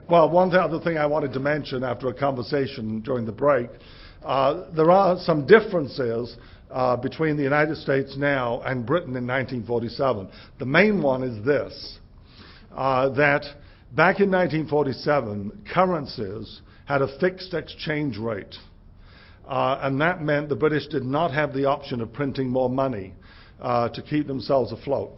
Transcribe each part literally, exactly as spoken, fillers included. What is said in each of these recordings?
Well, one other thing I wanted to mention after a conversation during the break, uh, there are some differences uh, between the United States now and Britain in nineteen forty-seven. The main one is this, uh, that back in nineteen forty-seven, currencies had a fixed exchange rate, uh, and that meant the British did not have the option of printing more money uh, to keep themselves afloat.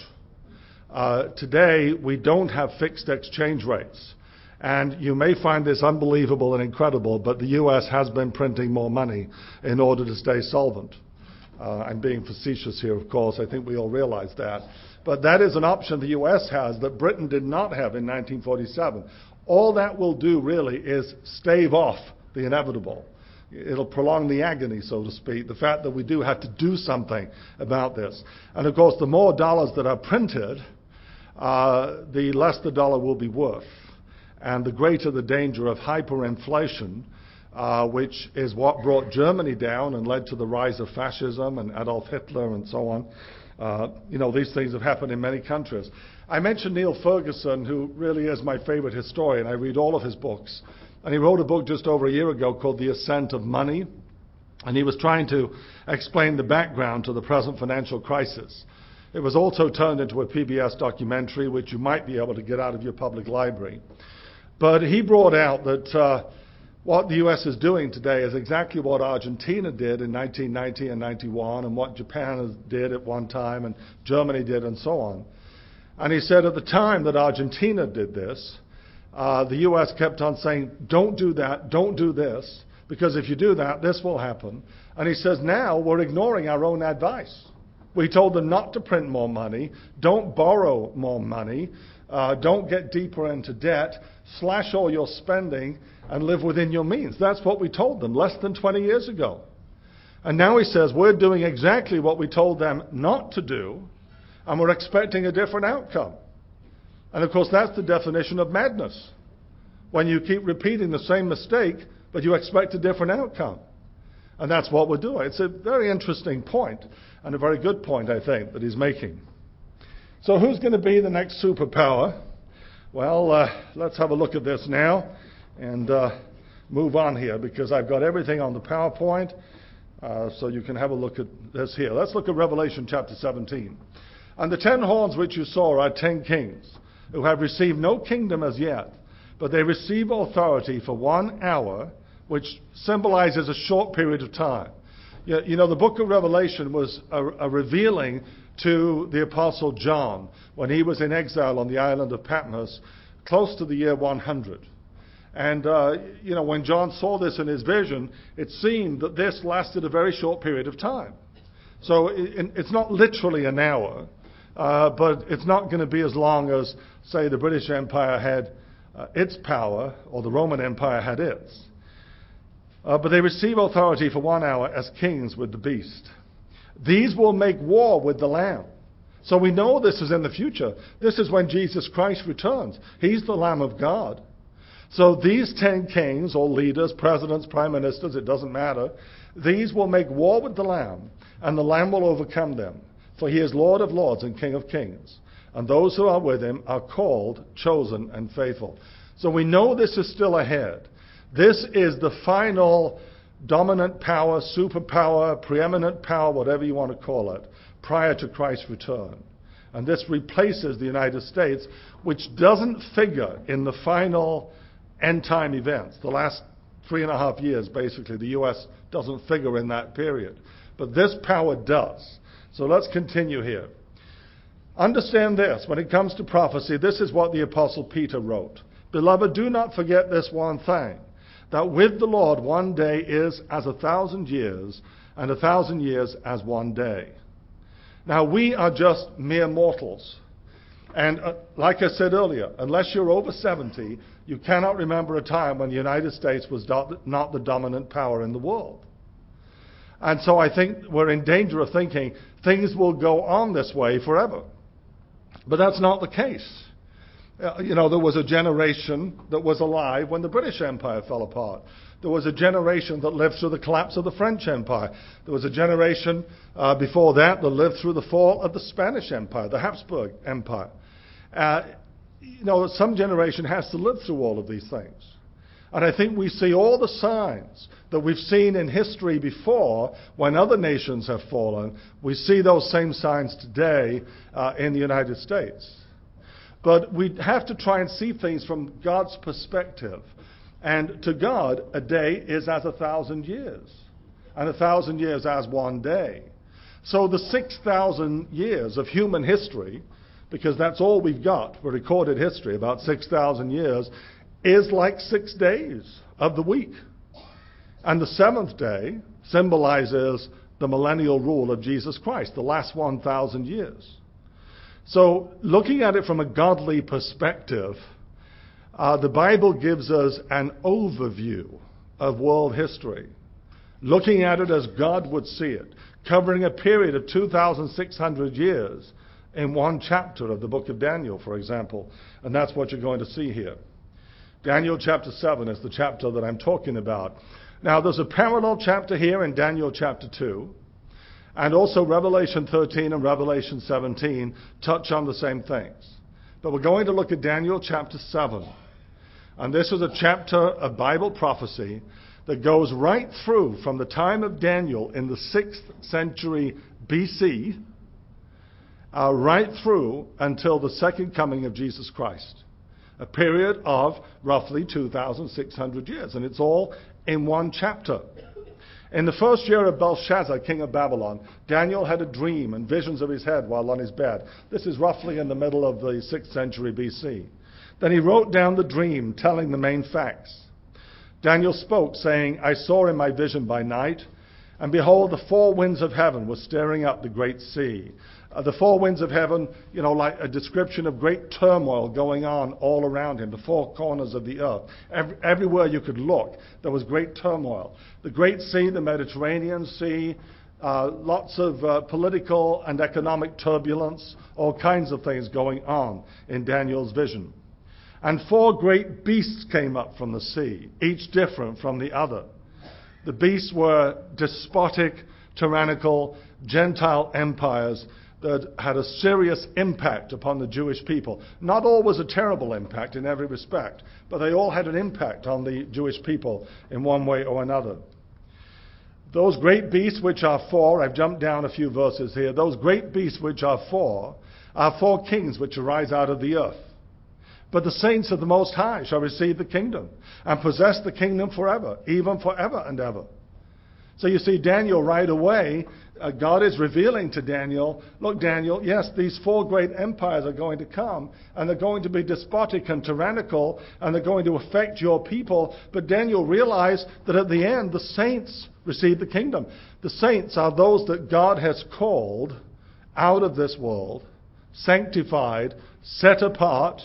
Uh, today, we don't have fixed exchange rates. And you may find this unbelievable and incredible, but the U S has been printing more money in order to stay solvent. Uh, I'm being facetious here, of course. I think we all realize that. But that is an option the U S has that Britain did not have in nineteen forty-seven. All that will do, really, is stave off the inevitable. It'll prolong the agony, so to speak, the fact that we do have to do something about this. And, of course, the more dollars that are printed, uh, the less the dollar will be worth. And the greater the danger of hyperinflation, uh, which is what brought Germany down and led to the rise of fascism and Adolf Hitler and so on. Uh, you know, these things have happened in many countries. I mentioned Neil Ferguson, who really is my favorite historian. I read all of his books. And he wrote a book just over a year ago called The Ascent of Money. And he was trying to explain the background to the present financial crisis. It was also turned into a P B S documentary, which you might be able to get out of your public library. But he brought out that uh, what the U S is doing today is exactly what Argentina did in nineteen ninety and ninety-one, and what Japan did at one time, and Germany did, and so on. And he said at the time that Argentina did this, uh, the U S kept on saying, don't do that, don't do this, because if you do that, this will happen. And he says, now we're ignoring our own advice. We told them not to print more money, don't borrow more money, uh, don't get deeper into debt, slash all your spending, and live within your means. That's what we told them less than twenty years ago. And now he says we're doing exactly what we told them not to do, and we're expecting a different outcome. And of course, that's the definition of madness. When you keep repeating the same mistake, but you expect a different outcome. And that's what we're doing. It's a very interesting point, and a very good point, I think, that he's making. So who's going to be the next superpower? Well, uh, let's have a look at this now and uh, move on here, because I've got everything on the PowerPoint, uh, so you can have a look at this here. Let's look at Revelation chapter seventeen. And the ten horns which you saw are ten kings, who have received no kingdom as yet, but they receive authority for one hour, which symbolizes a short period of time. You, you know, the book of Revelation was a, a revealing to the Apostle John when he was in exile on the island of Patmos, close to the year one hundred. And, uh, you know, when John saw this in his vision, it seemed that this lasted a very short period of time. So it, it's not literally an hour, uh, but it's not going to be as long as, say, the British Empire had uh, its power, or the Roman Empire had its. Uh, but they receive authority for one hour as kings with the beast. These will make war with the Lamb. So we know this is in the future. This is when Jesus Christ returns. He's the Lamb of God. So these ten kings, or leaders, presidents, prime ministers, it doesn't matter, these will make war with the Lamb, and the Lamb will overcome them. For he is Lord of lords and King of kings. And those who are with him are called, chosen, and faithful. So we know this is still ahead. This is the final dominant power, superpower, preeminent power, whatever you want to call it, prior to Christ's return. And this replaces the United States, which doesn't figure in the final end-time events. The last three and a half years, basically, the U S doesn't figure in that period. But this power does. So let's continue here. Understand this. When it comes to prophecy, this is what the Apostle Peter wrote. Beloved, do not forget this one thing, that with the Lord one day is as a thousand years, and a thousand years as one day. Now, we are just mere mortals. And uh, like I said earlier, unless you're over seventy, you cannot remember a time when the United States was do- not the dominant power in the world. And so I think we're in danger of thinking things will go on this way forever. But that's not the case. Uh, you know, there was a generation that was alive when the British Empire fell apart. There was a generation that lived through the collapse of the French Empire. There was a generation uh, before that that lived through the fall of the Spanish Empire, the Habsburg Empire. Uh, you know, some generation has to live through all of these things. And I think we see all the signs that we've seen in history before when other nations have fallen. We see those same signs today uh, in the United States. But we have to try and see things from God's perspective. And to God, a day is as a thousand years, and a thousand years as one day. So the six thousand years of human history, because that's all we've got for recorded history, about six thousand years, is like six days of the week. And the seventh day symbolizes the millennial rule of Jesus Christ, the last one thousand years. So looking at it from a godly perspective, uh, the Bible gives us an overview of world history, looking at it as God would see it, covering a period of two thousand six hundred years in one chapter of the book of Daniel, for example. And that's what you're going to see here. Daniel chapter seven is the chapter that I'm talking about. Now, there's a parallel chapter here in Daniel chapter two, and also Revelation thirteen and Revelation seventeen touch on the same things. But we're going to look at Daniel chapter seven. And this is a chapter of Bible prophecy that goes right through from the time of Daniel in the sixth century B C, uh, right through until the second coming of Jesus Christ. A period of roughly two thousand six hundred years, and it's all in one chapter. In the first year of Belshazzar, king of Babylon, Daniel had a dream and visions of his head while on his bed. This is roughly in the middle of the sixth century B C. Then he wrote down the dream, telling the main facts. Daniel spoke, saying, I saw in my vision by night, and behold, the four winds of heaven were stirring up the great sea. Uh, the four winds of heaven, you know, like a description of great turmoil going on all around him, the four corners of the earth. Every, everywhere you could look, there was great turmoil. The great sea, the Mediterranean Sea, uh, lots of uh, political and economic turbulence, all kinds of things going on in Daniel's vision. And four great beasts came up from the sea, each different from the other. The beasts were despotic, tyrannical, Gentile empires that had a serious impact upon the Jewish people. Not all was a terrible impact in every respect, but they all had an impact on the Jewish people in one way or another. Those great beasts, which are four, I've jumped down a few verses here, those great beasts, which are four, are four kings which arise out of the earth. But the saints of the Most High shall receive the kingdom and possess the kingdom forever, even forever and ever. So you see, Daniel right away, uh, God is revealing to Daniel, look, Daniel, yes, these four great empires are going to come, and they're going to be despotic and tyrannical, and they're going to affect your people. But Daniel realized that at the end, the saints receive the kingdom. The saints are those that God has called out of this world, sanctified, set apart,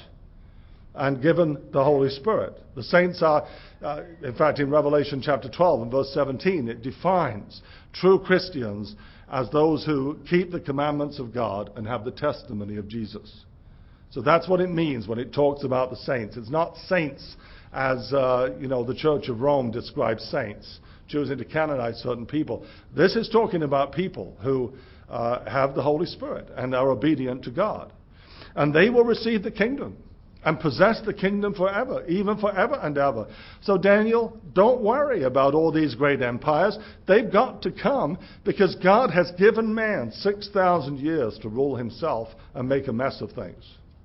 and given the Holy Spirit. The saints are, uh, in fact, in Revelation chapter twelve and verse seventeen, it defines true Christians as those who keep the commandments of God and have the testimony of Jesus. So that's what it means when it talks about the saints. It's not saints as, uh, you know, the Church of Rome describes saints, choosing to canonize certain people. This is talking about people who uh, have the Holy Spirit and are obedient to God. And they will receive the kingdom and possess the kingdom forever, even forever and ever. So Daniel, don't worry about all these great empires. They've got to come because God has given man six thousand years to rule himself and make a mess of things.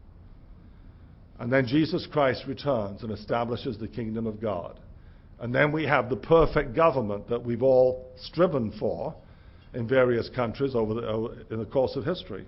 And then Jesus Christ returns and establishes the kingdom of God. And then we have the perfect government that we've all striven for in various countries over the, over, in the course of history.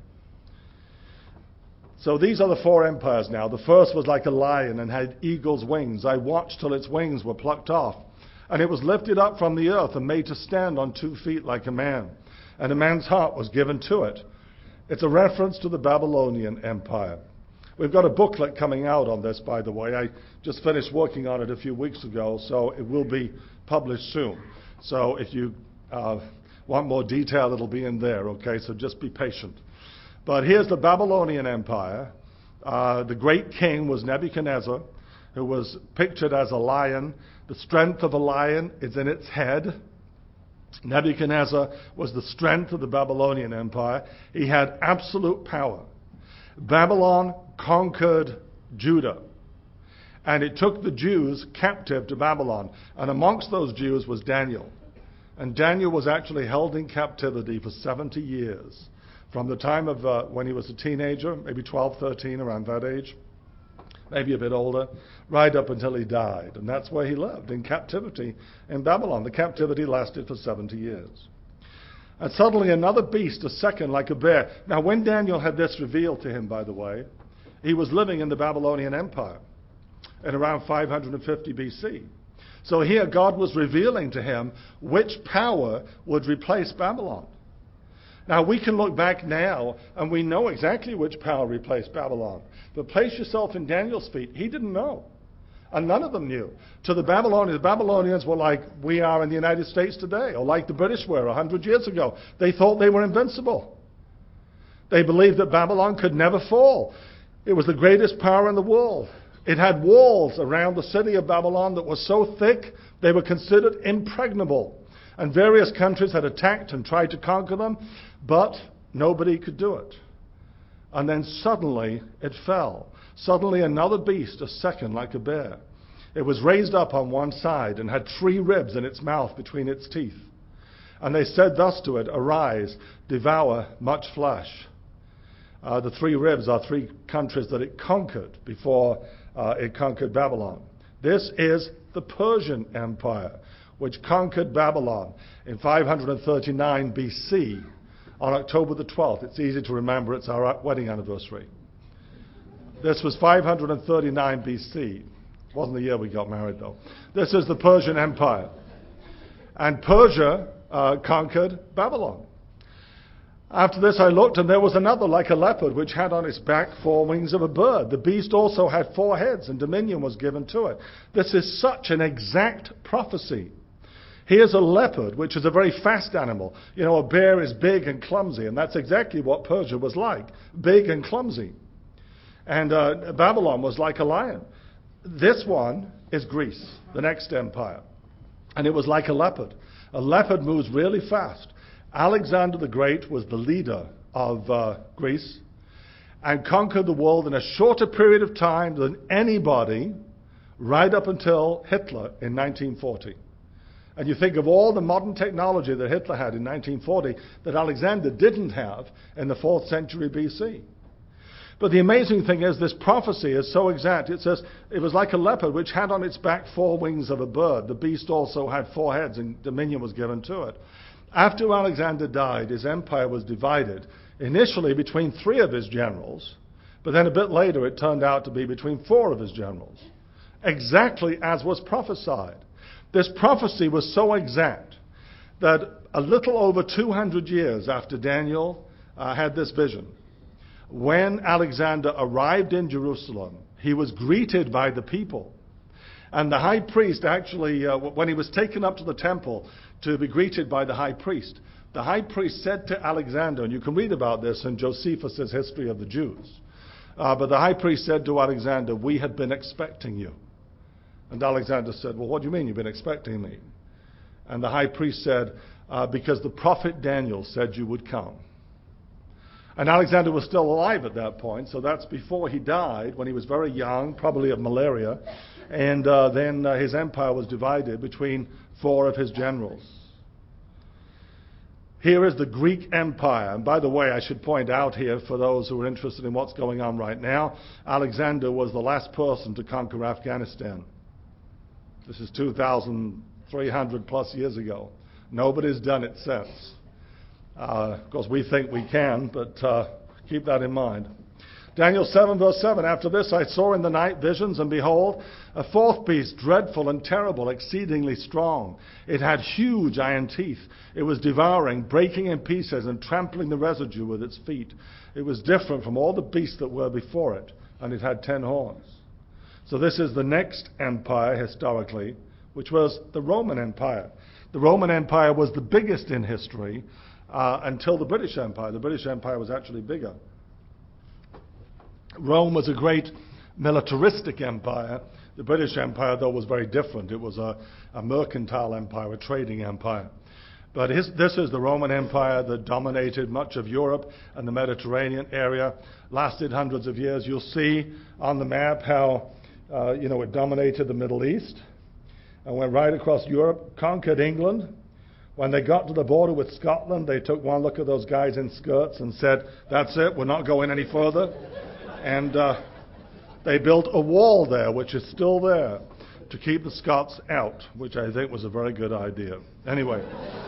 So these are the four empires now. The first was like a lion and had eagle's wings. I watched till its wings were plucked off. And it was lifted up from the earth and made to stand on two feet like a man. And a man's heart was given to it. It's a reference to the Babylonian Empire. We've got a booklet coming out on this, by the way. I just finished working on it a few weeks ago, so it will be published soon. So if you uh, want more detail, it'll be in there, okay? So just be patient. But here's the Babylonian Empire. Uh, the great king was Nebuchadnezzar, who was pictured as a lion. The strength of a lion is in its head. Nebuchadnezzar was the strength of the Babylonian Empire. He had absolute power. Babylon conquered Judah. And it took the Jews captive to Babylon. And amongst those Jews was Daniel. And Daniel was actually held in captivity for seventy years. From the time of uh, when he was a teenager, maybe twelve, thirteen, around that age, maybe a bit older, right up until he died. And that's where he lived, in captivity in Babylon. The captivity lasted for seventy years. And suddenly another beast, a second like a bear. Now when Daniel had this revealed to him, by the way, he was living in the Babylonian Empire in around five hundred fifty B C. So here God was revealing to him which power would replace Babylon. Now we can look back now and we know exactly which power replaced Babylon. But place yourself in Daniel's feet. He didn't know. And none of them knew. To the Babylonians, the Babylonians were like we are in the United States today, or like the British were a hundred years ago. They thought they were invincible. They believed that Babylon could never fall. It was the greatest power in the world. It had walls around the city of Babylon that were so thick they were considered impregnable. And various countries had attacked and tried to conquer them, but nobody could do it. And then suddenly it fell. Suddenly another beast, a second like a bear. It was raised up on one side and had three ribs in its mouth between its teeth. And they said thus to it, "Arise, devour much flesh." Uh, the three ribs are three countries that it conquered before uh, it conquered Babylon. This is the Persian Empire, which conquered Babylon in five hundred thirty-nine B C on October the twelfth. It's easy to remember, it's our wedding anniversary. This was five hundred thirty-nine B C. It wasn't the year we got married, though. This is the Persian Empire. And Persia uh, conquered Babylon. After this I looked, and there was another like a leopard, which had on its back four wings of a bird. The beast also had four heads, and dominion was given to it. This is such an exact prophecy. Here's a leopard, which is a very fast animal. You know, a bear is big and clumsy, and that's exactly what Persia was like, big and clumsy. And uh, Babylon was like a lion. This one is Greece, the next empire. And it was like a leopard. A leopard moves really fast. Alexander the Great was the leader of uh, Greece and conquered the world in a shorter period of time than anybody, right up until Hitler in nineteen forty. And you think of all the modern technology that Hitler had in nineteen forty that Alexander didn't have in the fourth century B C. But the amazing thing is this prophecy is so exact. It says, it was like a leopard which had on its back four wings of a bird. The beast also had four heads, and dominion was given to it. After Alexander died, his empire was divided, initially between three of his generals, but then a bit later it turned out to be between four of his generals, exactly as was prophesied. This prophecy was so exact that a little over two hundred years after Daniel uh, had this vision, when Alexander arrived in Jerusalem, he was greeted by the people. And the high priest actually, uh, when he was taken up to the temple to be greeted by the high priest, the high priest said to Alexander, and you can read about this in Josephus' History of the Jews, uh, but the high priest said to Alexander, "We had been expecting you." And Alexander said, "Well, what do you mean you've been expecting me?" And the high priest said, uh, "Because the prophet Daniel said you would come." And Alexander was still alive at that point, so that's before he died, when he was very young, probably of malaria. And uh, then uh, his empire was divided between four of his generals. Here is the Greek Empire. And by the way, I should point out here, for those who are interested in what's going on right now, Alexander was the last person to conquer Afghanistan. This is two thousand three hundred plus years ago. Nobody's done it since. Uh, of course, we think we can, but uh, keep that in mind. Daniel seven, verse seven, "After this I saw in the night visions, and behold, a fourth beast, dreadful and terrible, exceedingly strong. It had huge iron teeth. It was devouring, breaking in pieces, and trampling the residue with its feet. It was different from all the beasts that were before it, and it had ten horns." So this is the next empire, historically, which was the Roman Empire. The Roman Empire was the biggest in history uh, until the British Empire. The British Empire was actually bigger. Rome was a great militaristic empire. The British Empire, though, was very different. It was a, a mercantile empire, a trading empire. But his, this is the Roman Empire that dominated much of Europe and the Mediterranean area, lasted hundreds of years. You'll see on the map how uh, you know, it dominated the Middle East and went right across Europe, conquered England. When they got to the border with Scotland, they took one look at those guys in skirts and said, that's it, we're not going any further. And uh, they built a wall there, which is still there, to keep the Scots out, which I think was a very good idea. Anyway.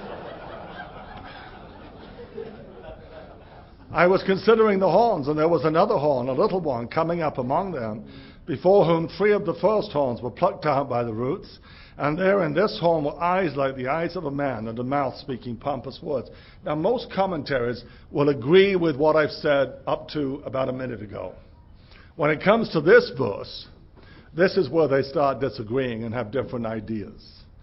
I was considering the horns, and there was another horn, a little one, coming up among them, before whom three of the first horns were plucked out by the roots, and there in this horn were eyes like the eyes of a man, and a mouth speaking pompous words. Now, most commentaries will agree with what I've said up to about a minute ago. When it comes to this verse, this is where they start disagreeing and have different ideas,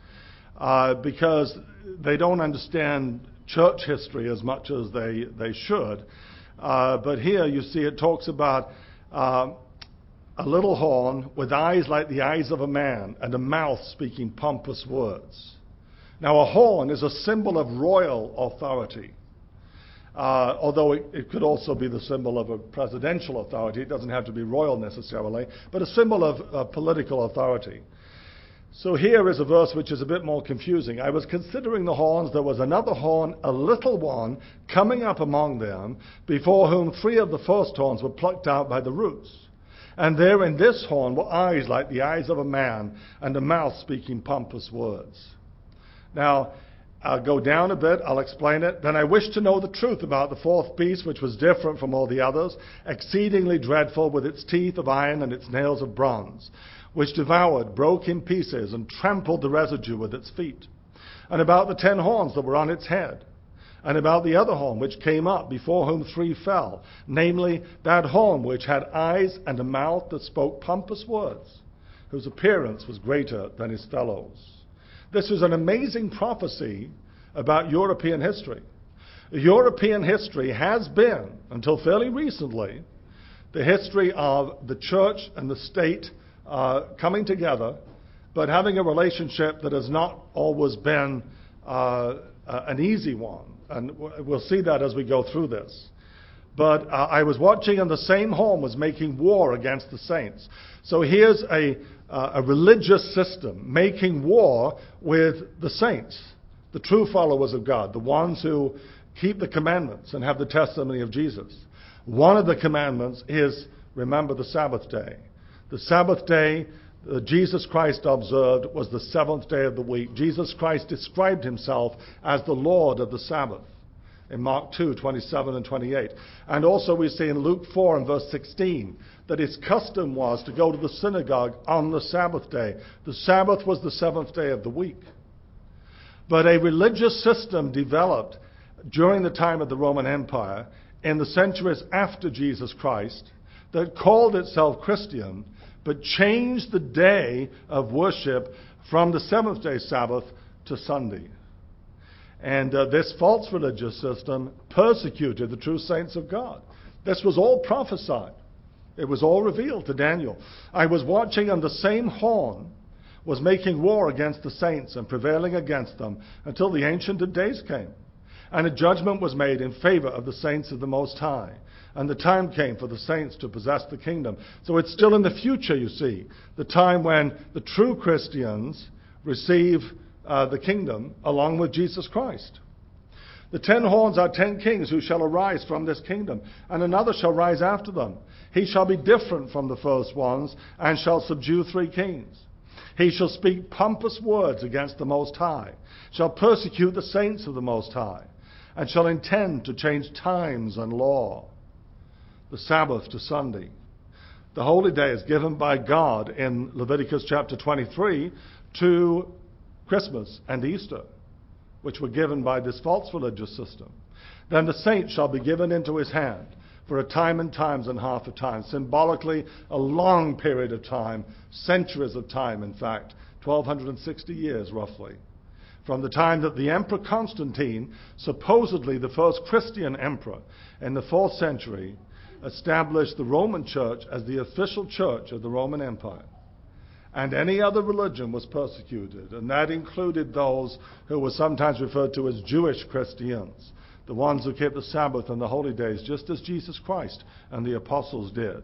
uh, because they don't understand church history as much as they, they should. Uh, but here you see it talks about uh, a little horn with eyes like the eyes of a man and a mouth speaking pompous words. Now, a horn is a symbol of royal authority, uh, although it, it could also be the symbol of a presidential authority. It doesn't have to be royal necessarily, but a symbol of uh, political authority. So here is a verse which is a bit more confusing. I was considering the horns. There was another horn, a little one, coming up among them, before whom three of the first horns were plucked out by the roots. And there in this horn were eyes like the eyes of a man, and a mouth speaking pompous words. Now, I'll go down a bit, I'll explain it. Then I wished to know the truth about the fourth beast, which was different from all the others, exceedingly dreadful, with its teeth of iron and its nails of bronze, which devoured, broke in pieces, and trampled the residue with its feet. And about the ten horns that were on its head, and about the other horn which came up, before whom three fell, namely that horn which had eyes and a mouth that spoke pompous words, whose appearance was greater than his fellows. This is an amazing prophecy about European history. European history has been, until fairly recently, the history of the church and the state Uh, coming together, but having a relationship that has not always been uh, uh, an easy one. And w- we'll see that as we go through this. But uh, I was watching, and the same horn was making war against the saints. So here's a, uh, a religious system making war with the saints, the true followers of God, the ones who keep the commandments and have the testimony of Jesus. One of the commandments is, remember the Sabbath day. The Sabbath day that Jesus Christ observed was the seventh day of the week. Jesus Christ described himself as the Lord of the Sabbath in Mark two, twenty-seven and twenty-eight. And also we see in Luke four and verse sixteen that his custom was to go to the synagogue on the Sabbath day. The Sabbath was the seventh day of the week. But a religious system developed during the time of the Roman Empire in the centuries after Jesus Christ that called itself Christian, but changed the day of worship from the seventh day Sabbath to Sunday. And uh, this false religious system persecuted the true saints of God. This was all prophesied. It was all revealed to Daniel. I was watching, and the same horn was making war against the saints and prevailing against them until the Ancient of Days came. And a judgment was made in favor of the saints of the Most High. And the time came for the saints to possess the kingdom. So it's still in the future, you see, the time when the true Christians receive uh, the kingdom along with Jesus Christ. The ten horns are ten kings who shall arise from this kingdom, and another shall rise after them. He shall be different from the first ones, and shall subdue three kings. He shall speak pompous words against the Most High, shall persecute the saints of the Most High, and shall intend to change times and law, the Sabbath to Sunday. The holy day is given by God in Leviticus chapter twenty-three to Christmas and Easter, which were given by this false religious system. Then the saint shall be given into his hand for a time and times and half a time, symbolically a long period of time, centuries of time, in fact, twelve sixty years roughly, from the time that the Emperor Constantine, supposedly the first Christian emperor in the fourth century, established the Roman Church as the official church of the Roman Empire. and any other religion was persecuted, and that included those who were sometimes referred to as Jewish Christians, the ones who kept the Sabbath and the holy days, just as Jesus Christ and the apostles did.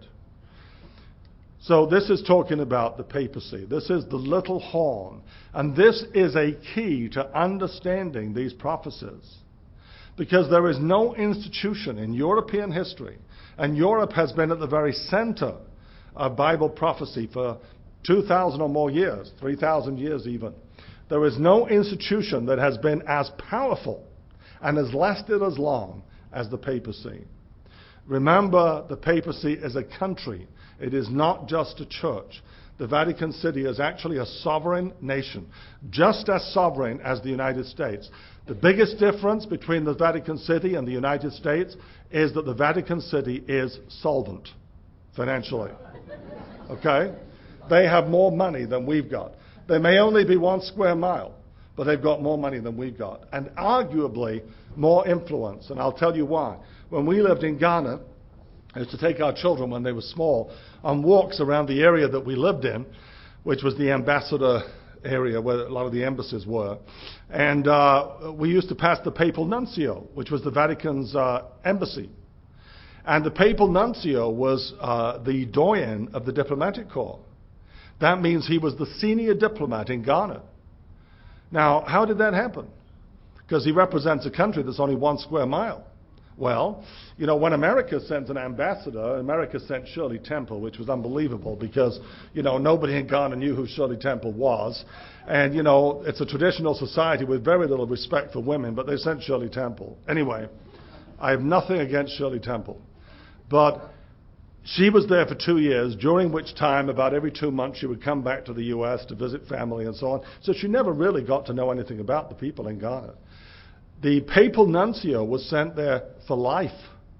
So this is talking about the papacy. This is the little horn, and this is a key to understanding these prophecies, because there is no institution in European history, and Europe has been at the very center of Bible prophecy for two thousand or more years, three thousand years even. There is no institution that has been as powerful and has lasted as long as the papacy. Remember, the papacy is a country. It is not just a church. The Vatican City is actually a sovereign nation, just as sovereign as the United States. The biggest difference between the Vatican City and the United States is that the Vatican City is solvent financially. Okay? They have more money than we've got. They may only be one square mile, but they've got more money than we've got, and arguably more influence. And I'll tell you why. When we lived in Ghana, I used to take our children when they were small on walks around the area that we lived in, which was the ambassador area where a lot of the embassies were. And uh, we used to pass the papal nuncio, which was the Vatican's uh, embassy. And the papal nuncio was uh, the doyen of the diplomatic corps. That means he was the senior diplomat in Ghana. Now, how did that happen? Because he represents a country that's only one square mile. Well, you know, when America sends an ambassador, America sent Shirley Temple, which was unbelievable because, you know, nobody in Ghana knew who Shirley Temple was. And, you know, it's a traditional society with very little respect for women, but they sent Shirley Temple. Anyway, I have nothing against Shirley Temple. But she was there for two years, during which time, about every two months, she would come back to the U S to visit family and so on. So she never really got to know anything about the people in Ghana. The papal nuncio was sent there for life.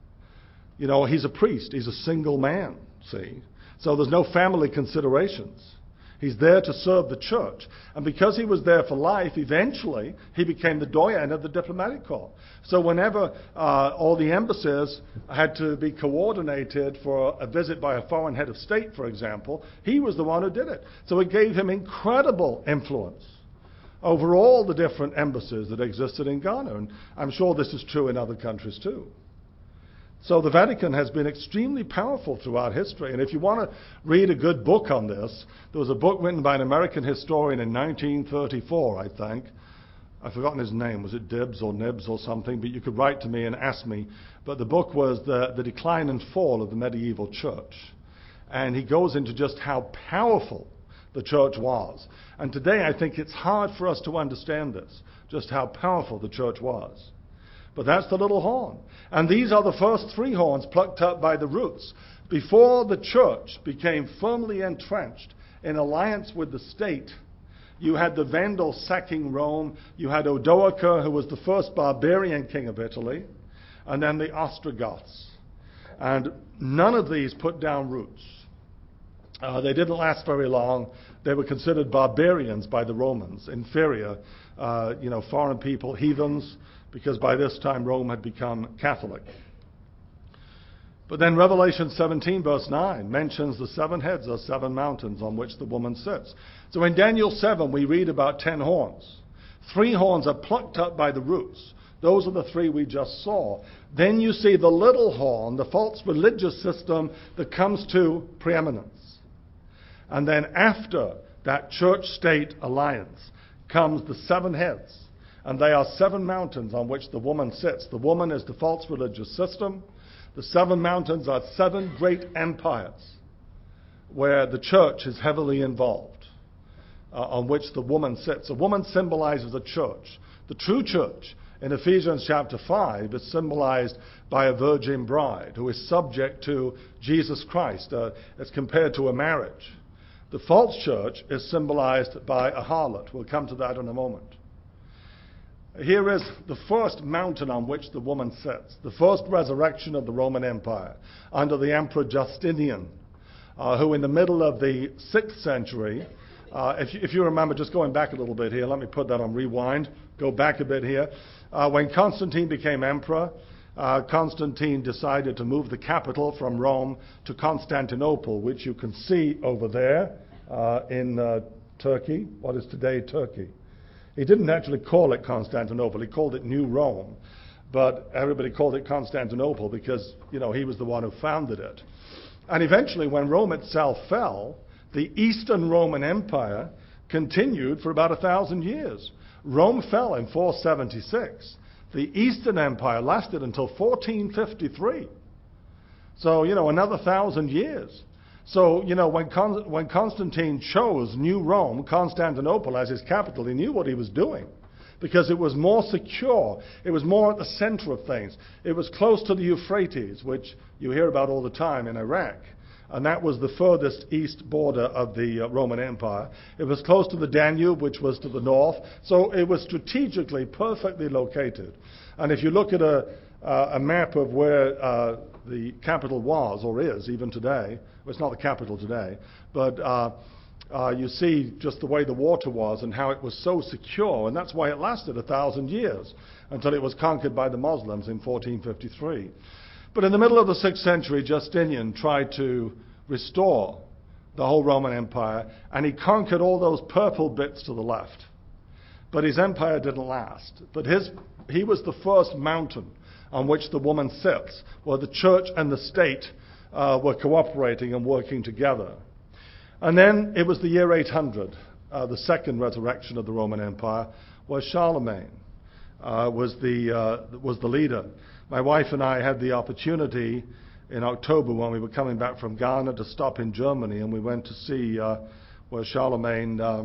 You know, he's a priest. He's a single man, see? So there's no family considerations. He's there to serve the church. And because he was there for life, eventually he became the doyen of the diplomatic corps. So whenever uh, all the embassies had to be coordinated for a visit by a foreign head of state, for example, he was the one who did it. So it gave him incredible influence over all the different embassies that existed in Ghana. And I'm sure this is true in other countries too. So the Vatican has been extremely powerful throughout history. And if you want to read a good book on this, there was a book written by an American historian in nineteen thirty-four, I think. I've forgotten his name. Was it Dibbs or Nibs or something? But you could write to me and ask me. But the book was The, the Decline and Fall of the Medieval Church. And he goes into just how powerful the church was. And today I think it's hard for us to understand this, just how powerful the church was. But that's the little horn. And these are the first three horns plucked up by the roots. Before the church became firmly entrenched in alliance with the state, you had the Vandals sacking Rome, you had Odoacer, who was the first barbarian king of Italy, and then the Ostrogoths. And none of these put down roots. Uh, they didn't last very long. They were considered barbarians by the Romans, inferior, uh, you know, foreign people, heathens, because by this time Rome had become Catholic. But then Revelation seventeen verse nine mentions the seven heads are seven mountains on which the woman sits. So in Daniel seven we read about ten horns. Three horns are plucked up by the roots. Those are the three we just saw. Then you see the little horn, the false religious system that comes to preeminence. And then after that church-state alliance comes the seven heads. And they are seven mountains on which the woman sits. The woman is the false religious system. The seven mountains are seven great empires where the church is heavily involved, uh, on which the woman sits. A woman symbolizes a church. The true church in Ephesians chapter five is symbolized by a virgin bride who is subject to Jesus Christ uh, as compared to a marriage. The false church is symbolized by a harlot. We'll come to that in a moment. Here is the first mountain on which the woman sits, the first resurrection of the Roman Empire under the Emperor Justinian, uh, who in the middle of the sixth century, uh, if, you, if you remember, just going back a little bit here, let me put that on rewind, go back a bit here. Uh, when Constantine became emperor, uh, Constantine decided to move the capital from Rome to Constantinople, which you can see over there uh, in uh, Turkey, what is today Turkey. He didn't actually call it Constantinople, he called it New Rome, but everybody called it Constantinople because, you know, he was the one who founded it. And eventually, when Rome itself fell, the Eastern Roman Empire continued for about a thousand years. Rome fell in four seventy-six. The Eastern Empire lasted until fourteen fifty-three. So, you know, another thousand years. So, you know, when, Con- when Constantine chose New Rome, Constantinople, as his capital, he knew what he was doing because it was more secure. It was more at the center of things. It was close to the Euphrates, which you hear about all the time in Iraq. And that was the furthest east border of the uh, Roman Empire. It was close to the Danube, which was to the north. So it was strategically perfectly located. And if you look at a, uh, a map of where uh, the capital was, or is, even today, well, it's not the capital today, but uh, uh, you see just the way the water was and how it was so secure, and that's why it lasted a thousand years, until it was conquered by the Muslims in fourteen fifty-three. But in the middle of the sixth century, Justinian tried to restore the whole Roman Empire, and he conquered all those purple bits to the left. But his empire didn't last. But his, he was the first mountain on which the woman sits, where the church and the state uh, were cooperating and working together. And then it was the year eight hundred, uh, the second resurrection of the Roman Empire, where Charlemagne uh, was the uh, was the leader. My wife and I had the opportunity in October when we were coming back from Ghana to stop in Germany, and we went to see uh, where Charlemagne, uh,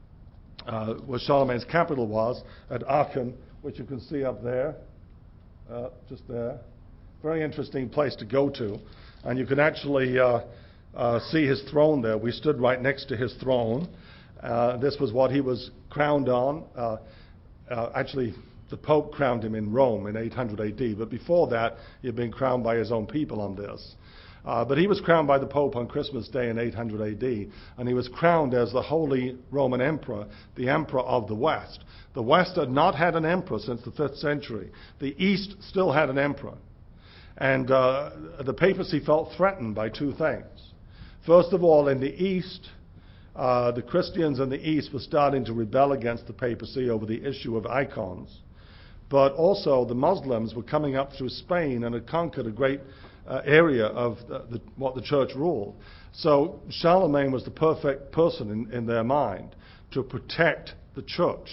uh, where Charlemagne's capital was, at Aachen, which you can see up there, uh, just there. Very interesting place to go to, and you can actually uh, uh, see his throne there. We stood right next to his throne. Uh, this was what he was crowned on. Uh, uh, actually, the Pope crowned him in Rome in eight hundred A D, but before that, he had been crowned by his own people on this. Uh, but he was crowned by the Pope on Christmas Day in eight hundred A D, and he was crowned as the Holy Roman Emperor, the Emperor of the West. The West had not had an emperor since the fifth century. The East still had an emperor. And uh, the papacy felt threatened by two things. First of all, in the East, uh, the Christians in the East were starting to rebel against the papacy over the issue of icons. But also the Muslims were coming up through Spain and had conquered a great uh, area of the, the, what the church ruled. So Charlemagne was the perfect person in, in their mind to protect the church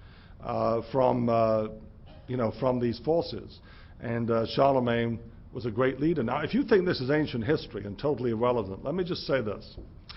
uh, from, uh, you know, from these forces. And uh, Charlemagne was a great leader. Now, if you think this is ancient history and totally irrelevant, let me just say this.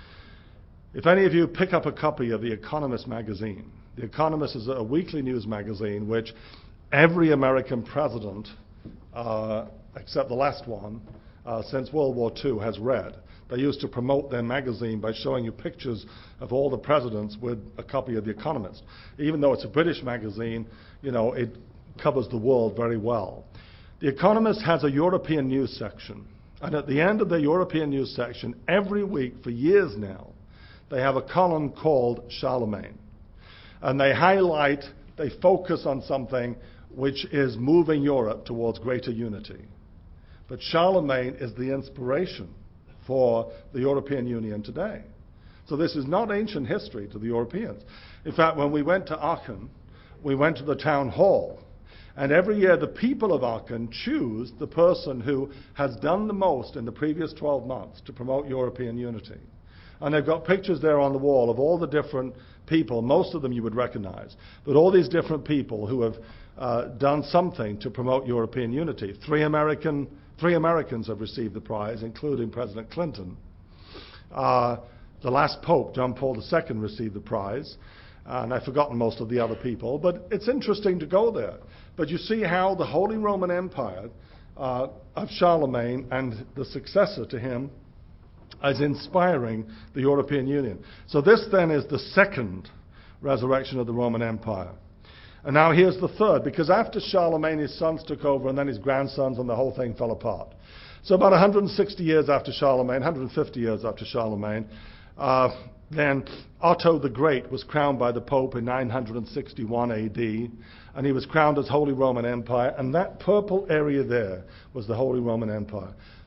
If any of you pick up a copy of The Economist magazine, The Economist is a weekly news magazine which every American president, uh, except the last one, uh, since World War Two has read. They used to promote their magazine by showing you pictures of all the presidents with a copy of The Economist. Even though it's a British magazine, you know, it covers the world very well. The Economist has a European news section. And at the end of the European news section, every week for years now, they have a column called Charlemagne. And they highlight, they focus on something which is moving Europe towards greater unity. But Charlemagne is the inspiration for the European Union today. So this is not ancient history to the Europeans. In fact, when we went to Aachen, we went to the town hall. And every year the people of Aachen choose the person who has done the most in the previous twelve months to promote European unity. And they've got pictures there on the wall of all the different people, most of them you would recognize, but all these different people who have uh, done something to promote European unity. Three American, three Americans have received the prize, including President Clinton. Uh, the last Pope, John Paul the Second, received the prize, and I've forgotten most of the other people, but it's interesting to go there. But you see how the Holy Roman Empire uh, of Charlemagne and the successor to him as inspiring the European Union. So this then is the second resurrection of the Roman Empire. And now here's the third, because after Charlemagne, his sons took over, and then his grandsons, and the whole thing fell apart. So about one hundred sixty years after Charlemagne, one hundred fifty years after Charlemagne, uh, then Otto the Great was crowned by the Pope in nine hundred sixty-one A D, and he was crowned as Holy Roman Empire, and that purple area there was the Holy Roman Empire.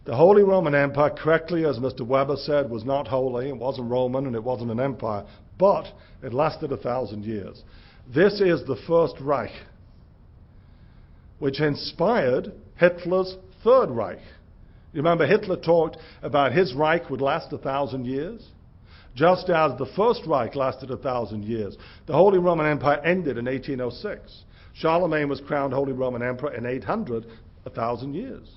The Holy Roman Empire, correctly as Mister Weber said, was not holy, it wasn't Roman, and it wasn't an empire, but it lasted a thousand years. This is the First Reich, which inspired Hitler's Third Reich. You remember Hitler talked about his Reich would last a thousand years? Just as the First Reich lasted a thousand years. The Holy Roman Empire ended in eighteen oh six. Charlemagne was crowned Holy Roman Emperor in eight hundred, a thousand years.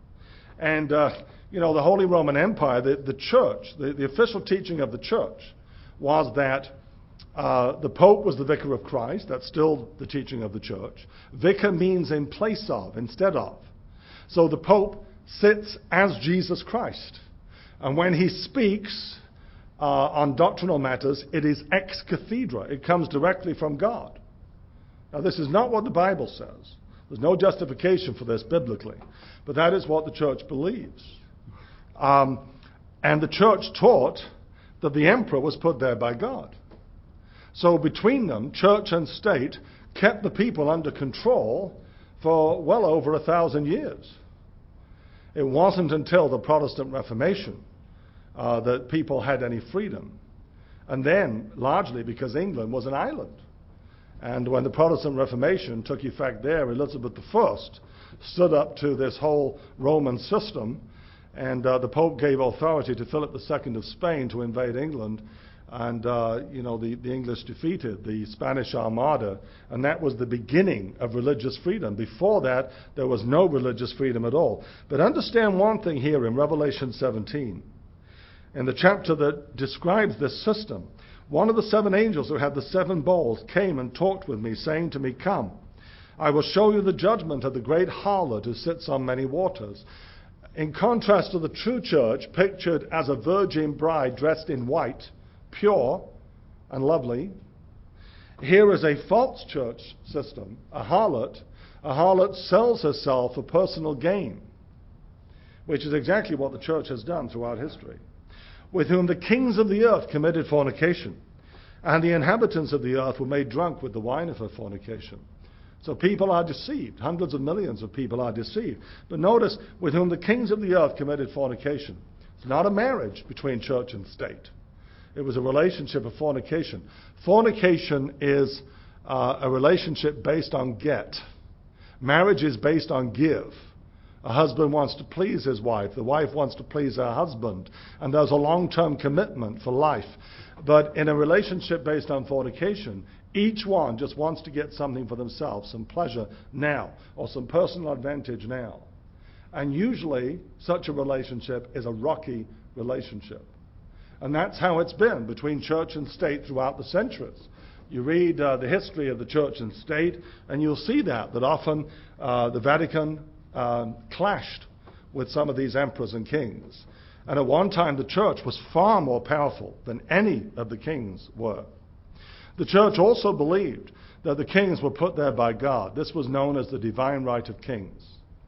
And, uh, you know, the Holy Roman Empire, the, the church, the, the official teaching of the church was that uh, the Pope was the vicar of Christ. That's still the teaching of the church. Vicar means in place of, instead of. So the Pope sits as Jesus Christ. And when he speaks uh, on doctrinal matters, it is ex cathedra. It comes directly from God. Now, this is not what the Bible says. There's no justification for this biblically. But that is what the church believes. Um, and the church taught that the emperor was put there by God. So between them, church and state kept the people under control for well over a thousand years. It wasn't until the Protestant Reformation uh, that people had any freedom. And then, largely because England was an island. And when the Protestant Reformation took effect there, Elizabeth the First stood up to this whole Roman system, and uh, the Pope gave authority to Philip the Second of Spain to invade England, and uh, you know the, the English defeated the Spanish Armada, and that was the beginning of religious freedom. Before that, there was no religious freedom at all. But understand one thing here in Revelation seventeen, in the chapter that describes this system. One of the seven angels who had the seven bowls came and talked with me, saying to me, "Come, I will show you the judgment of the great harlot who sits on many waters." In contrast to the true church, pictured as a virgin bride dressed in white, pure and lovely, here is a false church system, a harlot. A harlot sells herself for personal gain, which is exactly what the church has done throughout history. With whom the kings of the earth committed fornication, and the inhabitants of the earth were made drunk with the wine of her fornication. So people are deceived. Hundreds of millions of people are deceived. But notice, with whom the kings of the earth committed fornication. It's not a marriage between church and state. It was a relationship of fornication. Fornication is uh, a relationship based on get. Marriage is based on give. A husband wants to please his wife. The wife wants to please her husband. And there's a long-term commitment for life. But in a relationship based on fornication, each one just wants to get something for themselves, some pleasure now, or some personal advantage now. And usually, such a relationship is a rocky relationship. And that's how it's been between church and state throughout the centuries. You read uh, the history of the church and state, and you'll see that, that often uh, the Vatican Um, clashed with some of these emperors and kings. And at one time, the church was far more powerful than any of the kings were. The church also believed that the kings were put there by God. This was known as the divine right of kings.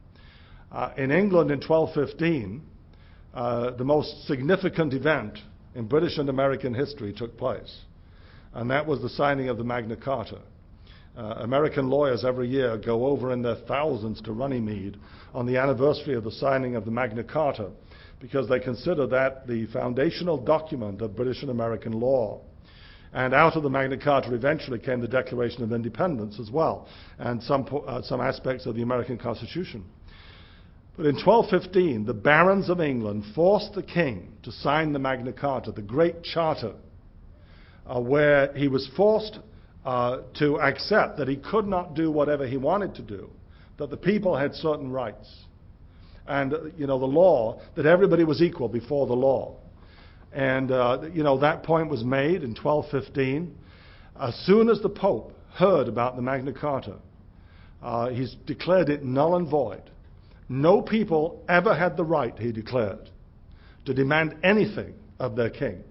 Uh, in England in twelve fifteen, uh, the most significant event in British and American history took place. And that was the signing of the Magna Carta. Uh, American lawyers every year go over in their thousands to Runnymede on the anniversary of the signing of the Magna Carta because they consider that the foundational document of British and American law. And out of the Magna Carta eventually came the Declaration of Independence as well, and some, uh, some aspects of the American Constitution. But in twelve fifteen, the barons of England forced the king to sign the Magna Carta, the Great Charter, uh, where he was forced Uh, to accept that he could not do whatever he wanted to do, that the people had certain rights, and, uh, you know, the law, that everybody was equal before the law. And, uh, you know, that point was made in twelve fifteen. As soon as the Pope heard about the Magna Carta, uh, he's declared it null and void. No people ever had the right, he declared, to demand anything of their king.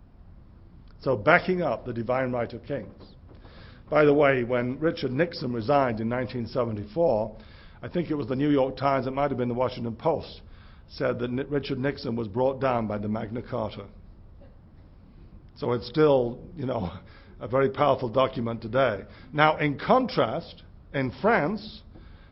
So backing up the divine right of kings. By the way, when Richard Nixon resigned in nineteen seventy-four, I think it was the New York Times, it might have been the Washington Post, said that Richard Nixon was brought down by the Magna Carta. So it's still, you know, a very powerful document today. Now, in contrast, in France,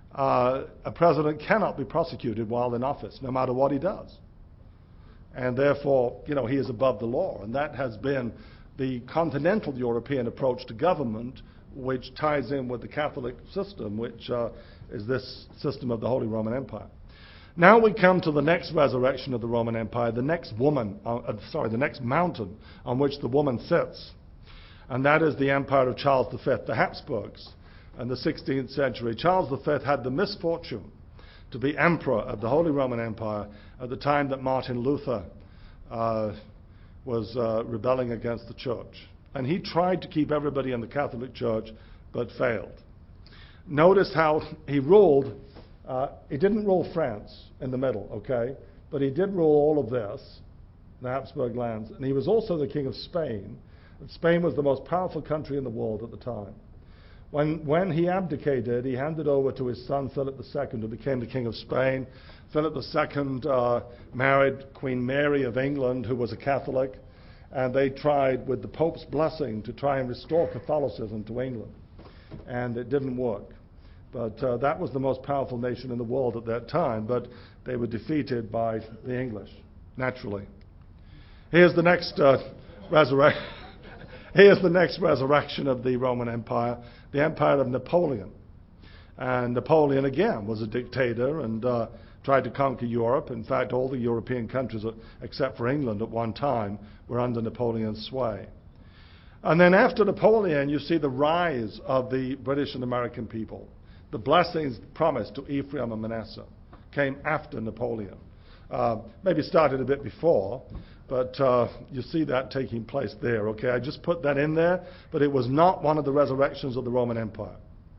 uh, a president cannot be prosecuted while in office, no matter what he does. And therefore, you know, he is above the law. And that has been the continental European approach to government, which ties in with the Catholic system, which uh, is this system of the Holy Roman Empire. Now we come to the next resurrection of the Roman Empire, the next woman, uh, sorry, the next mountain on which the woman sits. And that is the empire of Charles the Fifth, the Habsburgs. In the sixteenth century, Charles the Fifth had the misfortune to be emperor of the Holy Roman Empire at the time that Martin Luther uh, was uh, rebelling against the church. And he tried to keep everybody in the Catholic Church, but failed. Notice how he ruled. Uh, he didn't rule France in the middle, okay? But he did rule all of this, the Habsburg lands. And he was also the king of Spain. And Spain was the most powerful country in the world at the time. When, when he abdicated, he handed over to his son Philip the Second, who became the king of Spain. Philip the Second uh, married Queen Mary of England, who was a Catholic. And they tried, with the Pope's blessing, to try and restore Catholicism to England. And it didn't work. But uh, that was the most powerful nation in the world at that time, but they were defeated by the English, naturally. Here's the next uh, resurrection. Here's the next resurrection of the Roman Empire, the empire of Napoleon. And Napoleon, again, was a dictator and uh, tried to conquer Europe. In fact, all the European countries, except for England at one time, were under Napoleon's sway. And then after Napoleon, you see the rise of the British and American people. The blessings promised to Ephraim and Manasseh came after Napoleon. Uh, maybe started a bit before, but uh, you see that taking place there. Okay, I just put that in there, but it was not one of the resurrections of the Roman Empire.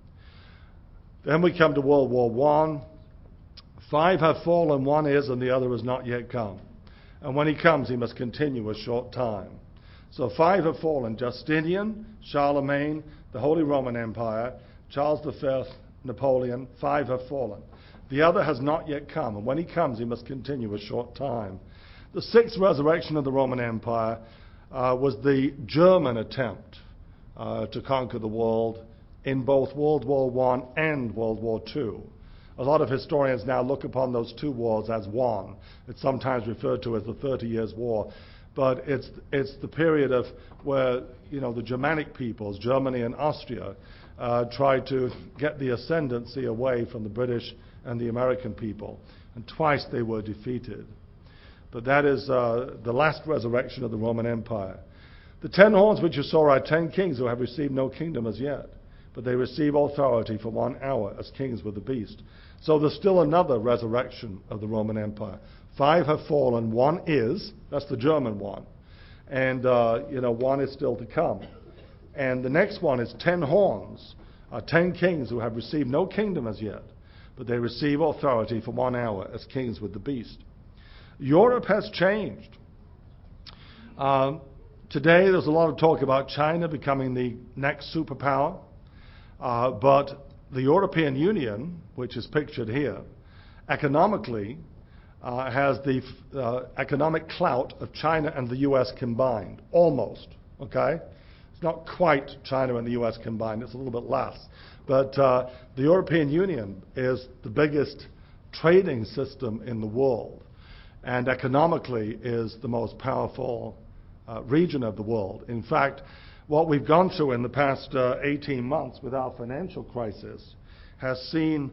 Then we come to World War One. Five have fallen, one is, and the other has not yet come. And when he comes, he must continue a short time. So five have fallen: Justinian, Charlemagne, the Holy Roman Empire, Charles the Fifth, Napoleon. Five have fallen. The other has not yet come, and when he comes, he must continue a short time. The sixth resurrection of the Roman Empire uh, was the German attempt uh, to conquer the world in both World War One and World War Two. A lot of historians now look upon those two wars as one. It's sometimes referred to as the Thirty Years' War, but it's it's the period of where, you know, the Germanic peoples, Germany and Austria, Uh, tried to get the ascendancy away from the British and the American people. And twice they were defeated. But that is uh, the last resurrection of the Roman Empire. The ten horns which you saw are ten kings who have received no kingdom as yet, but they receive authority for one hour as kings with the beast. So there's still another resurrection of the Roman Empire. Five have fallen, one is, that's the German one. And, uh, you know, one is still to come. And the next one is ten horns, uh, ten kings who have received no kingdom as yet, but they receive authority for one hour as kings with the beast. Europe has changed. Um, today there's a lot of talk about China becoming the next superpower, uh, but the European Union, which is pictured here, economically uh, has the uh, economic clout of China and the U S combined, almost, okay? Not quite China and the U S combined, it's a little bit less. But uh, the European Union is the biggest trading system in the world, and economically is the most powerful uh, region of the world. In fact, what we've gone through in the past uh, eighteen months with our financial crisis has seen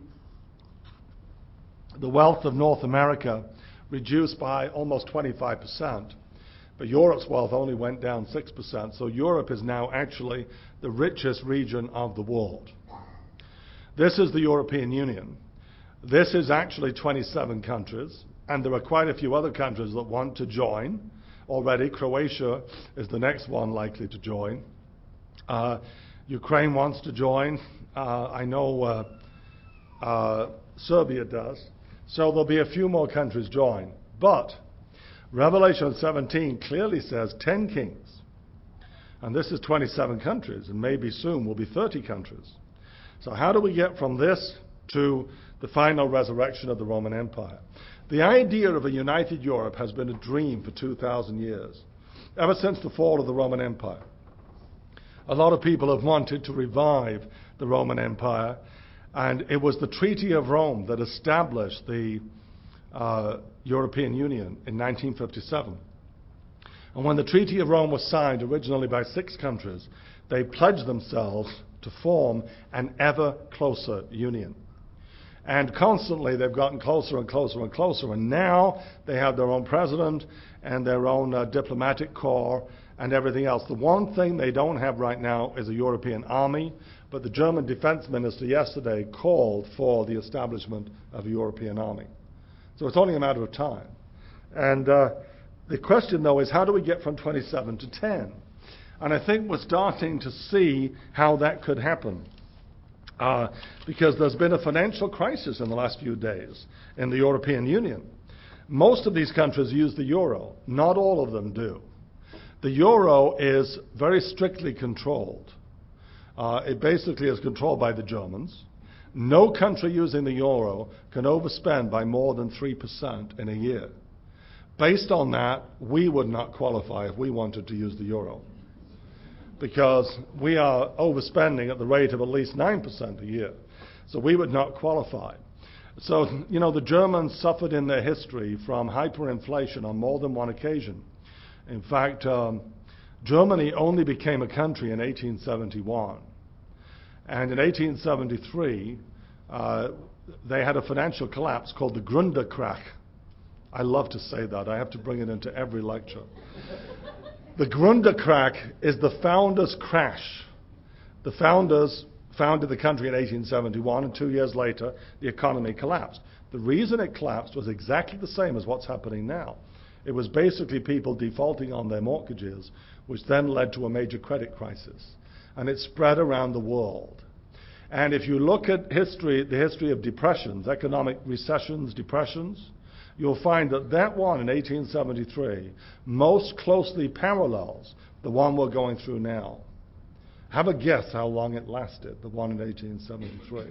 the wealth of North America reduced by almost twenty-five percent. But Europe's wealth only went down six percent. So Europe is now actually the richest region of the world. This is the European Union. This is actually twenty-seven countries, and there are quite a few other countries that want to join already. Croatia is the next one likely to join. Uh, Ukraine wants to join. Uh, I know uh, uh, Serbia does. So there'll be a few more countries join. But Revelation seventeen clearly says ten kings. And this is twenty-seven countries, and maybe soon will be thirty countries. So how do we get from this to the final resurrection of the Roman Empire? The idea of a united Europe has been a dream for two thousand years, ever since the fall of the Roman Empire. A lot of people have wanted to revive the Roman Empire, And it was the Treaty of Rome that established the uh, European Union in nineteen fifty-seven. And when the Treaty of Rome was signed originally by six countries, they pledged themselves to form an ever closer union. And constantly they've gotten closer and closer and closer. And now they have their own president and their own uh, diplomatic corps and everything else. The one thing they don't have right now is a European army. But the German defense minister yesterday called for the establishment of a European army. So it's only a matter of time. And uh, the question, though, is how do we get from twenty-seven to ten? And I think we're starting to see how that could happen. Uh, because there's been a financial crisis in the last few days in the European Union. Most of these countries use the euro. Not all of them do. The euro is very strictly controlled. Uh, it basically is controlled by the Germans. No country using the euro can overspend by more than three percent in a year. Based on that, we would not qualify if we wanted to use the euro, because we are overspending at the rate of at least nine percent a year. So we would not qualify. So, you know, the Germans suffered in their history from hyperinflation on more than one occasion. In fact, um, Germany only became a country in eighteen seventy-one. And in eighteen seventy-three, uh, they had a financial collapse called the Gründerkrach. I love to say that. I have to bring it into every lecture. The Gründerkrach is the founders' crash. The founders founded the country in eighteen seventy-one, and two years later, the economy collapsed. The reason it collapsed was exactly the same as what's happening now. It was basically people defaulting on their mortgages, which then led to a major credit crisis. And it spread around the world. And if you look at history, the history of depressions, economic recessions, depressions, you'll find that that one in eighteen seventy-three most closely parallels the one we're going through now. Have a guess how long it lasted, the one in eighteen seventy-three.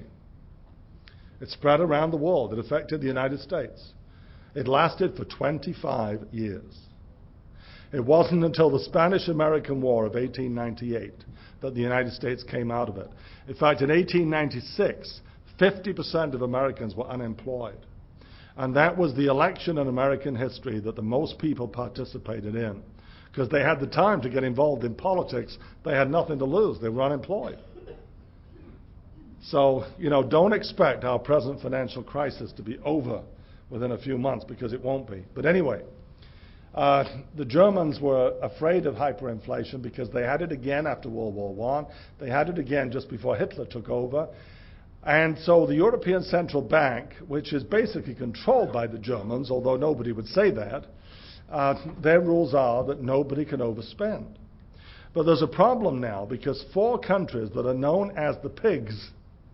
It spread around the world. It affected the United States. It lasted for twenty-five years. It wasn't until the Spanish-American War of eighteen ninety-eight that the United States came out of it. In fact, in eighteen ninety-six, fifty percent of Americans were unemployed. And that was the election in American history that the most people participated in, because they had the time to get involved in politics. They had nothing to lose. They were unemployed. So, you know, don't expect our present financial crisis to be over within a few months, because it won't be. But anyway, uh, the Germans were afraid of hyperinflation because they had it again after World War One. They had it again just before Hitler took over. And so the European Central Bank, which is basically controlled by the Germans, although nobody would say that, uh, their rules are that nobody can overspend. But there's a problem now, because four countries that are known as the pigs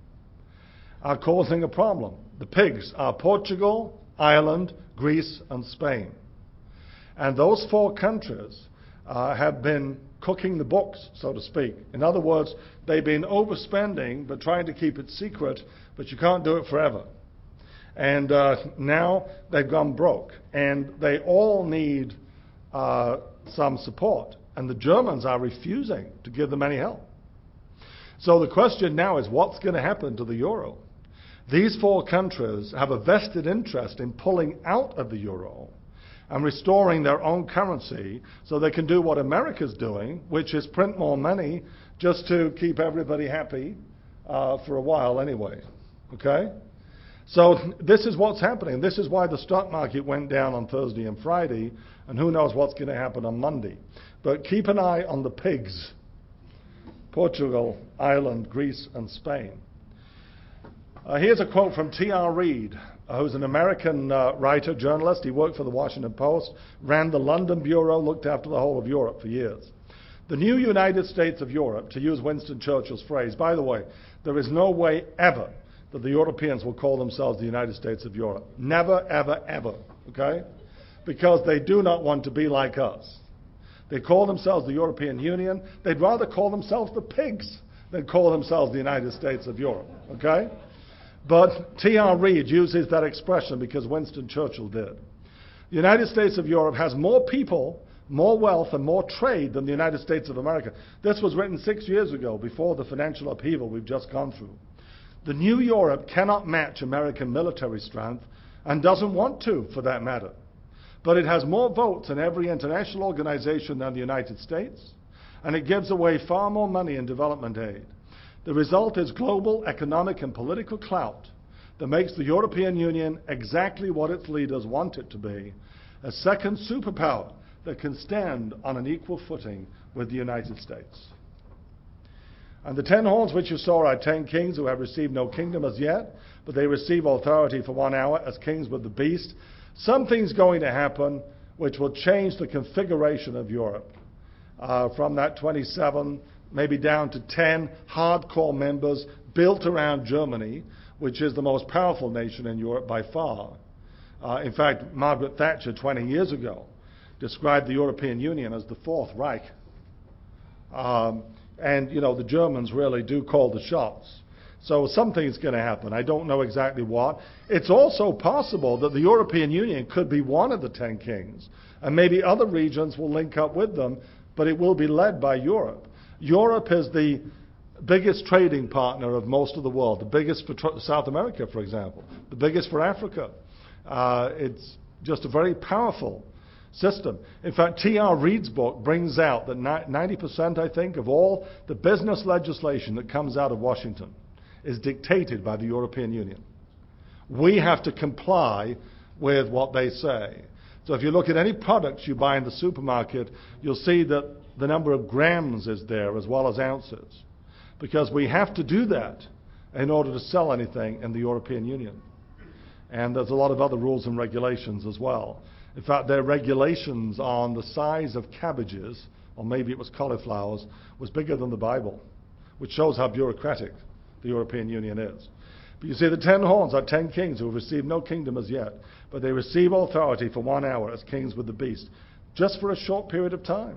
are causing a problem. The pigs are Portugal, Ireland, Greece, and Spain. And those four countries uh, have been cooking the books, so to speak. In other words, they've been overspending but trying to keep it secret, but you can't do it forever. And uh, now they've gone broke, and they all need uh, some support. And the Germans are refusing to give them any help. So the question now is, what's going to happen to the euro? These four countries have a vested interest in pulling out of the euro and restoring their own currency so they can do what America's doing, which is print more money just to keep everybody happy uh, for a while anyway. Okay? So this is what's happening. This is why the stock market went down on Thursday and Friday, and who knows what's going to happen on Monday. But keep an eye on the pigs: Portugal, Ireland, Greece, and Spain. Uh, here's a quote from T R Reid, uh, who's an American uh, writer, journalist. He worked for the Washington Post, ran the London Bureau, looked after the whole of Europe for years. The new United States of Europe, to use Winston Churchill's phrase. By the way, there is no way ever that the Europeans will call themselves the United States of Europe. Never, ever, ever. Okay? Because they do not want to be like us. They call themselves the European Union. They'd rather call themselves the pigs than call themselves the United States of Europe. Okay? But T R Reid uses that expression because Winston Churchill did. The United States of Europe has more people, more wealth, and more trade than the United States of America. This was written six years ago, before the financial upheaval we've just gone through. The new Europe cannot match American military strength and doesn't want to, for that matter. But it has more votes in every international organization than the United States, and it gives away far more money in development aid. The result is global economic and political clout that makes the European Union exactly what its leaders want it to be, a second superpower that can stand on an equal footing with the United States. And the ten horns which you saw are ten kings who have received no kingdom as yet, but they receive authority for one hour as kings with the beast. Something's going to happen which will change the configuration of Europe. Uh, from that twenty-seven, maybe down to ten hardcore members built around Germany, which is the most powerful nation in Europe by far. Uh, in fact, Margaret Thatcher, twenty years ago, described the European Union as the Fourth Reich. Um, and, you know, the Germans really do call the shots. So something's going to happen. I don't know exactly what. It's also possible that the European Union could be one of the ten kings, and maybe other regions will link up with them, but it will be led by Europe. Europe is the biggest trading partner of most of the world, the biggest for tr- South America, for example, the biggest for Africa. Uh, it's just a very powerful system. In fact, T R Reid's book brings out that ninety percent, I think, of all the business legislation that comes out of Washington is dictated by the European Union. We have to comply with what they say. So if you look at any products you buy in the supermarket, you'll see that the number of grams is there as well as ounces, because we have to do that in order to sell anything in the European Union. And there's a lot of other rules and regulations as well. In fact, their regulations on the size of cabbages, or maybe it was cauliflowers, was bigger than the Bible, which shows how bureaucratic the European Union is. But you see, the ten horns are ten kings who have received no kingdom as yet, but they receive authority for one hour as kings with the beast, just for a short period of time.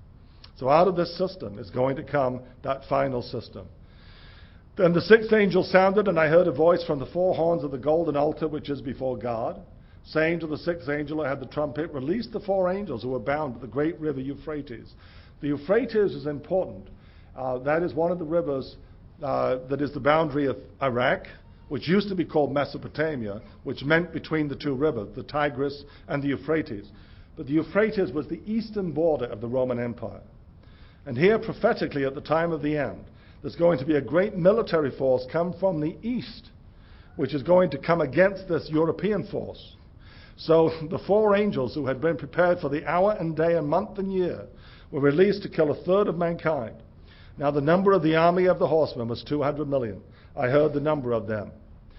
So out of this system is going to come that final system. Then the sixth angel sounded, and I heard a voice from the four horns of the golden altar which is before God, saying to the sixth angel who had the trumpet, release the four angels who were bound to the great river Euphrates. The Euphrates is important. Uh, that is one of the rivers uh, that is the boundary of Iraq, which used to be called Mesopotamia, which meant between the two rivers, the Tigris and the Euphrates. But the Euphrates was the eastern border of the Roman Empire. And here, prophetically, at the time of the end, there's going to be a great military force come from the east, which is going to come against this European force. So the four angels who had been prepared for the hour and day and month and year were released to kill a third of mankind. Now the number of the army of the horsemen was two hundred million. I heard the number of them.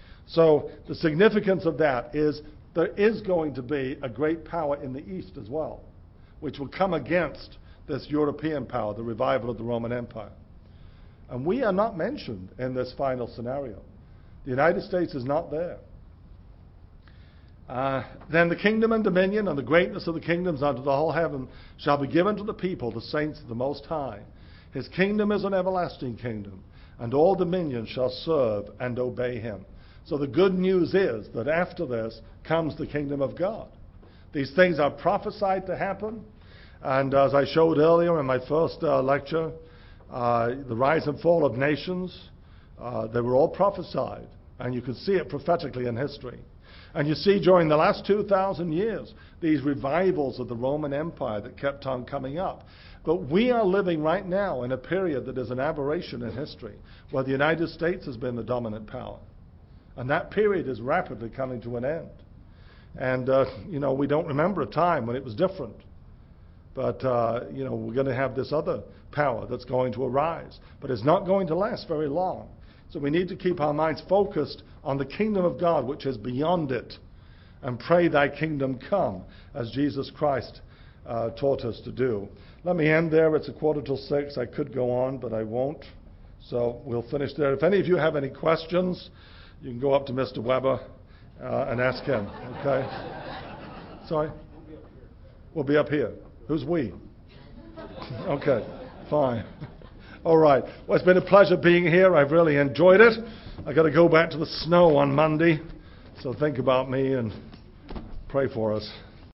So the significance of that is there is going to be a great power in the east as well, which will come against this European power, the revival of the Roman Empire. And we are not mentioned in this final scenario. The United States is not there. Uh, then the kingdom and dominion and the greatness of the kingdoms unto the whole heaven shall be given to the people, the saints of the Most High. His kingdom is an everlasting kingdom, and all dominions shall serve and obey him. So the good news is that after this comes the kingdom of God. These things are prophesied to happen, and as I showed earlier in my first uh, lecture, uh, the rise and fall of nations, uh, they were all prophesied, and you can see it prophetically in history. And you see during the last two thousand years, these revivals of the Roman Empire that kept on coming up. But we are living right now in a period that is an aberration in history, where the United States has been the dominant power. And that period is rapidly coming to an end. And, uh, you know, we don't remember a time when it was different. But, uh, you know, we're going to have this other power that's going to arise. But it's not going to last very long. So we need to keep our minds focused on the kingdom of God, which is beyond it, and pray thy kingdom come, as Jesus Christ uh, taught us to do. Let me end there. It's a quarter till six. I could go on, but I won't. So we'll finish there. If any of you have any questions, you can go up to Mister Weber uh, and ask him. Okay? Sorry? We'll be up here. Who's we? Okay, fine. All right. Well, it's been a pleasure being here. I've really enjoyed it. I've got to go back to the snow on Monday, so think about me and pray for us.